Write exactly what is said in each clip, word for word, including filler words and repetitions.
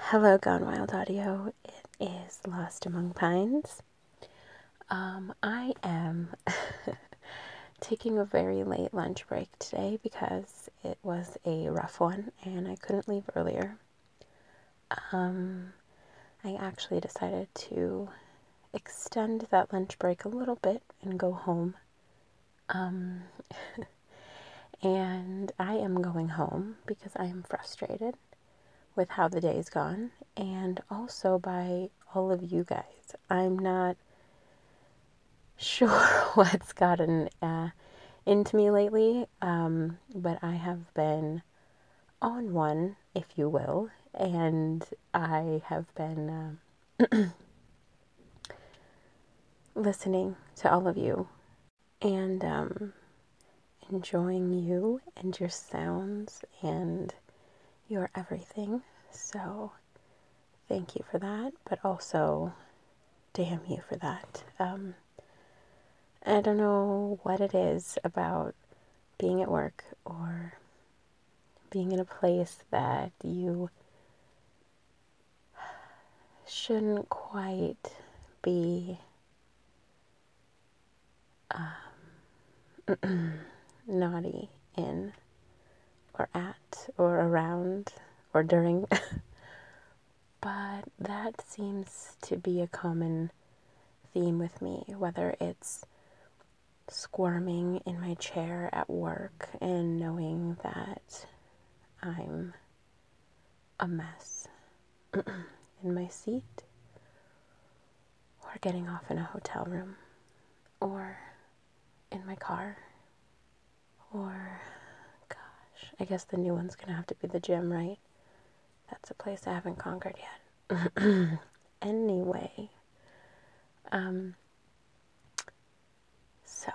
Hello, Gone Wild Audio. It is Lost Among Pines. Um, I am taking a very late lunch break today because it was a rough one and I couldn't leave earlier. Um, I actually decided to extend that lunch break a little bit and go home. Um, and I am going home because I am frustrated with how the day's gone, and also by all of you guys. I'm not sure what's gotten uh, into me lately, um, but I have been on one, if you will, and I have been uh, listening to all of you and um, enjoying you and your sounds and your everything. So thank you for that, but also damn you for that. Um, I don't know what it is about being at work or being in a place that you shouldn't quite be um, naughty in or at or around or during. But that seems to be a common theme with me, whether it's squirming in my chair at work and knowing that I'm a mess in my seat, or getting off in a hotel room, or in my car, or, gosh, I guess the new one's gonna have to be the gym, right? That's a place I haven't conquered yet. Anyway, um, so,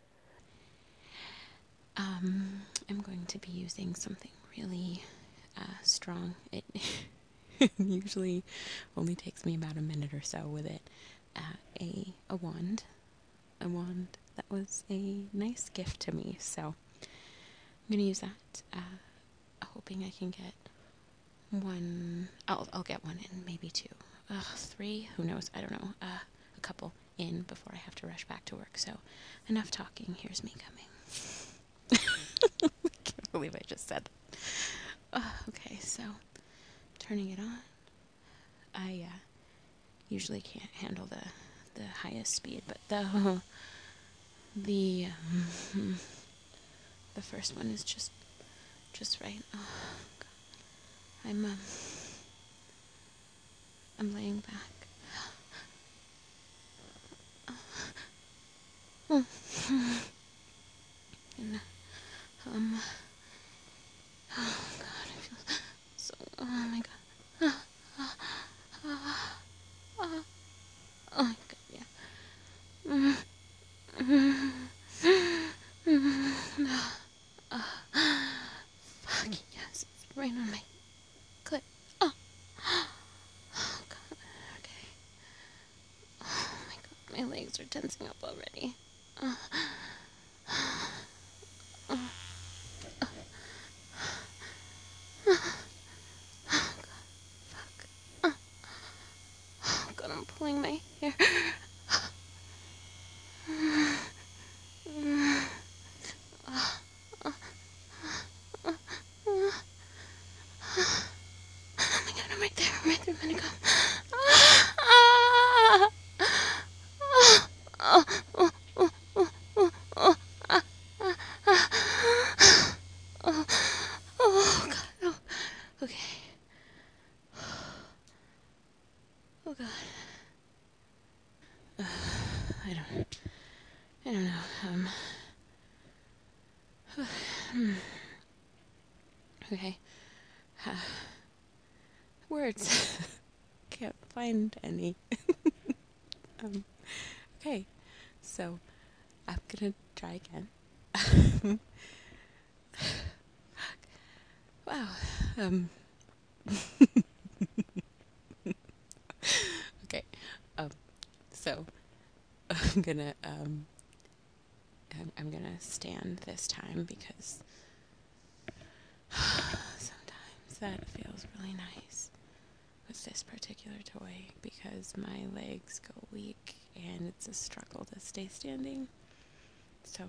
um, I'm going to be using something really uh, strong. It usually only takes me about a minute or so with it. Uh, a a wand, a wand that was a nice gift to me. So I'm gonna use that. Uh, hoping I can get one. I'll I'll get one in, maybe two, uh, three. Who knows? I don't know. Uh, a couple in before I have to rush back to work. So enough talking. Here's me coming. I can't believe I just said that. Uh, okay, so turning it on. I uh, usually can't handle the the highest speed, but the the um, the first one is just just right. Oh, God. I'm um, I'm laying back. Oh. And um, oh God, I feel so. Oh my God. Oh, oh, oh, oh my God, yeah. Mm, mm, mm, oh, fuck yes, it's right on my clit. Oh, oh God. Okay. Oh my God, my legs are tensing up already. Oh, oh, oh God, fuck. Oh, oh God, I'm pulling my hair. Oh my God, I'm right there. I'm right there. I'm gonna go. Ah, ah, ah, ah, oh, oh, oh, oh, oh, ah, ah, ah. Oh, oh, God. Oh, okay. Oh, God. Uh, I don't. I don't know. Um. Okay. Uh, words. Can't find any. um. Okay. So I'm gonna try again. Wow. Um. Okay. Um. So I'm gonna um. I'm, I'm gonna stand this time because sometimes that feels really nice. with this particular toy because my legs go weak and it's a struggle to stay standing. So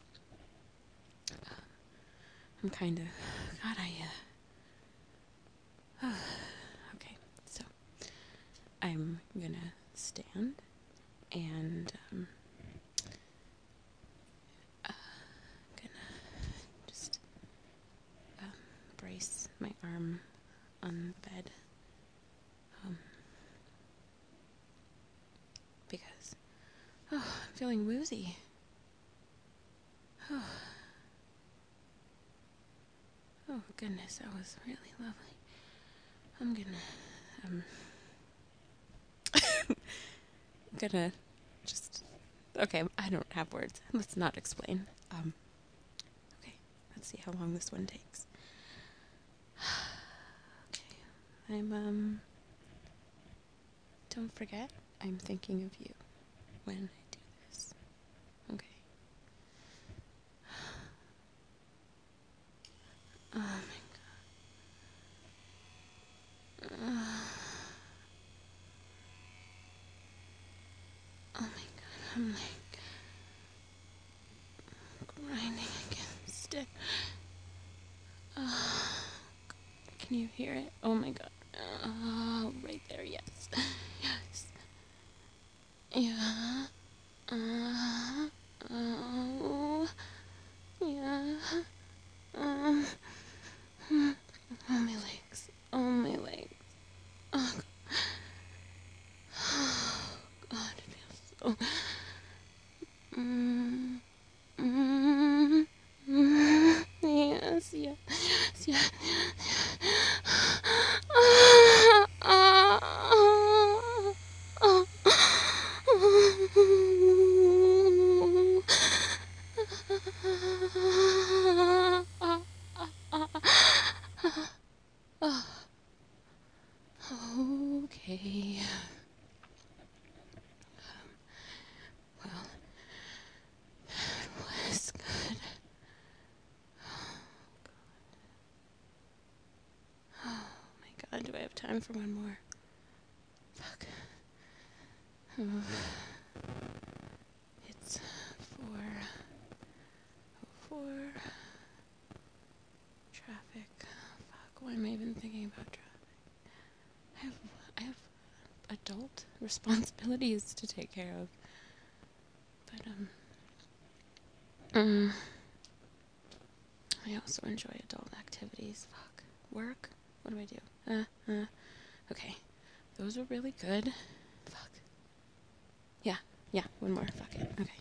um, I'm kind of, God, I, uh, okay, so I'm gonna stand and um, uh, gonna just um, brace my arm on the bed um, because oh, I'm feeling woozy. Oh. Oh goodness, that was really lovely. I'm gonna um gonna just okay, I don't have words. Let's not explain. Um okay, let's see how long this one takes. Okay. I'm um don't forget I'm thinking of you when I do this. Okay. Oh my god. Oh my god. I'm like grinding against it. Oh, can you hear it? Oh my god. Oh, right there, yes. Yes. Yeah. Uh, oh. Yeah. Um. Oh, my legs. Oh, my legs. Oh, God, it feels so. Mm, mm, mm, yes, yes, yes, yes. Ah, ah, ah, ah. Okay. Well, that was good. Oh my god, do I have time for one more? Fuck. Oh. It's four oh four. Traffic. Fuck, why am I even thinking about traffic? I have I have adult responsibilities to take care of. But um mm, I also enjoy adult activities. Fuck. Work? What do I do? Uh, uh. Okay. Those were really good. Fuck. Yeah, yeah, one more. Fuck it. Okay.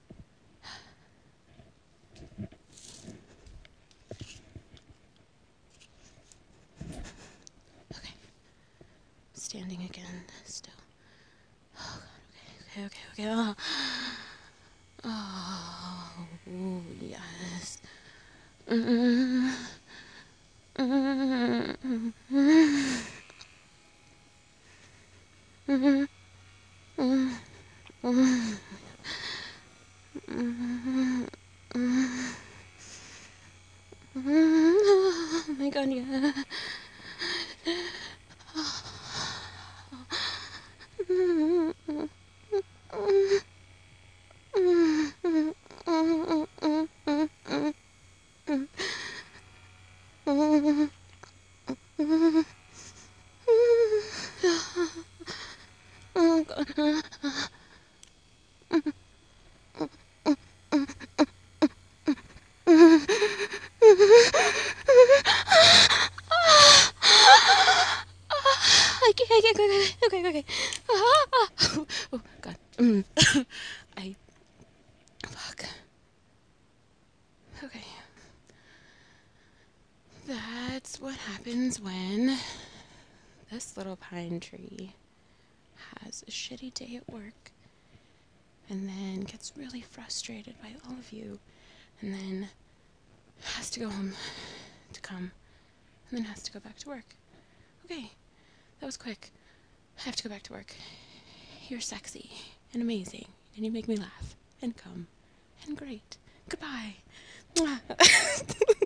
Okay. Standing again, still. Oh god, okay, okay, okay, okay. Oh, oh ooh, yes. Mm-hmm. Mm-hmm. Mm-hmm. Mm-hmm. Oh my god, yeah. Oh god. I can't, I can't, okay, okay, okay. Oh, oh god. Mm. I, fuck. Okay. That's what happens when this little pine tree has a shitty day at work and then gets really frustrated by all of you and then has to go home to come and then has to go back to work. Okay, that was quick. I have to go back to work. You're sexy and amazing and you make me laugh and come and great. Goodbye. Mwah.